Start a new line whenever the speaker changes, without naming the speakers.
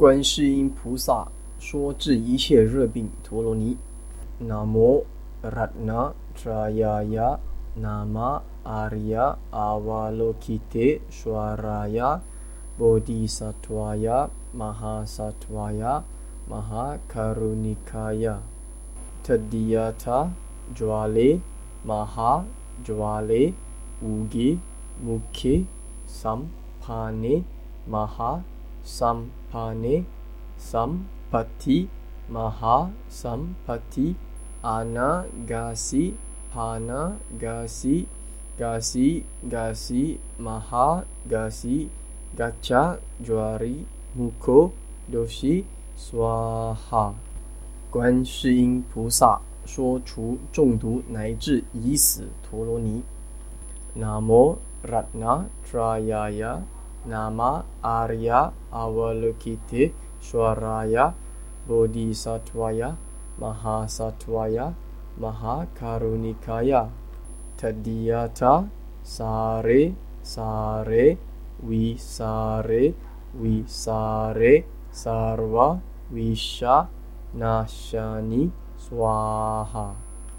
观世音菩萨说治一切热病陀罗尼。Namo Ratnatrayaya Nama Arya Avalokite Swaraya Bodhisattvaya Mahasattvaya Mahakarunikaya Tadiyata Jwale Maha Jwale Uge Mukhe Sampane Maha Sampane Sampati Maha Sampati Anagasi Pana Gasi Gasi Gasi Maha Gasi Gacha Jwari Mukho Doshi Swaha。 观世音菩萨说除中毒乃至已死陀罗尼。 Namo Ratnatrayaya Nama Arya Avalokite Swaraya Bodhisattvaya Mahasattvaya Mahakarunikaya Tadiyata Sare Sare Visare Visare Sarva Visha Nashani Swaha.